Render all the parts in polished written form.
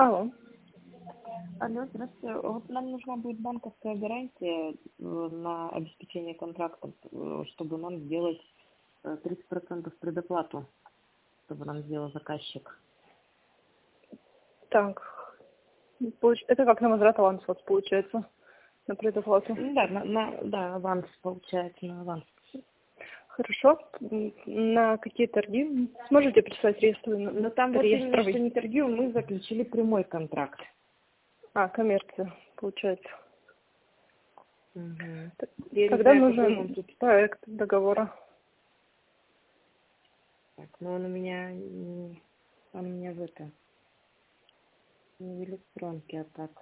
Алло. Алло, здравствуйте. Вот нам нужна будет банковская гарантия на обеспечение контракта, чтобы нам сделать 30% предоплату, чтобы нам сделал заказчик. Так, это как на возврат аванса вот получается, на предоплату. Да, да, аванс получается, на аванс. Хорошо. На какие торги сможете прислать реестровый? Но там вот именно, что не торги, мы заключили прямой контракт. Коммерция, получается. Угу. Когда нужен проект договора? Так, ну он у меня не в электронке, а так.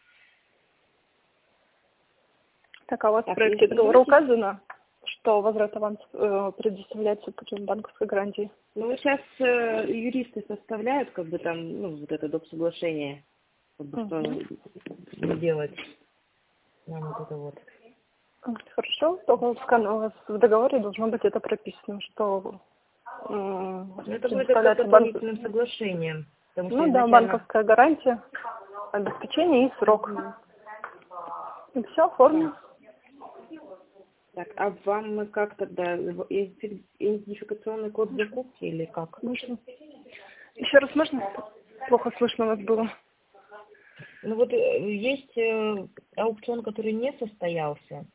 Так, а у вас в Так, проекте договора указано, что возврат аванса предоставляется путем банковской гарантии? Ну, сейчас юристы составляют, как бы там, вот это доп. Соглашение, как бы что делать. Нам вот это вот. Хорошо, только у вас в договоре должно быть это прописано, что Это будет как дополнительным соглашением. банковская гарантия, обеспечение и срок. И все, оформлено. Так, а вам мы как тогда? Идентификационный код закупки или как? Можно. Еще раз можно? Плохо слышно вас было. Ну вот есть аукцион, который не состоялся.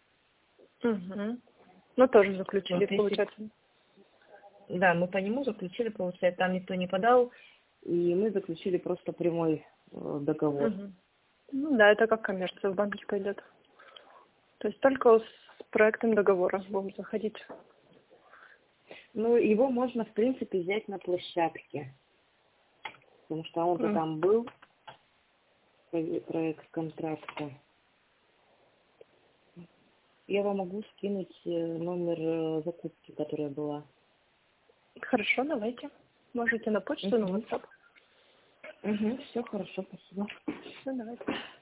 Ну, тоже заключили, вот получается. Да, мы по нему заключили, получается, там никто не подал, и мы заключили просто прямой договор. Ну да, это как коммерция в банке пойдет. То есть только с проектом договора будем заходить. Ну, его можно, в принципе, взять на площадке, потому что он-то там был, проект контракта. Я вам могу скинуть номер закупки, которая была. Хорошо, давайте. Можете на почту, на WhatsApp. Все хорошо, спасибо. Все, давайте.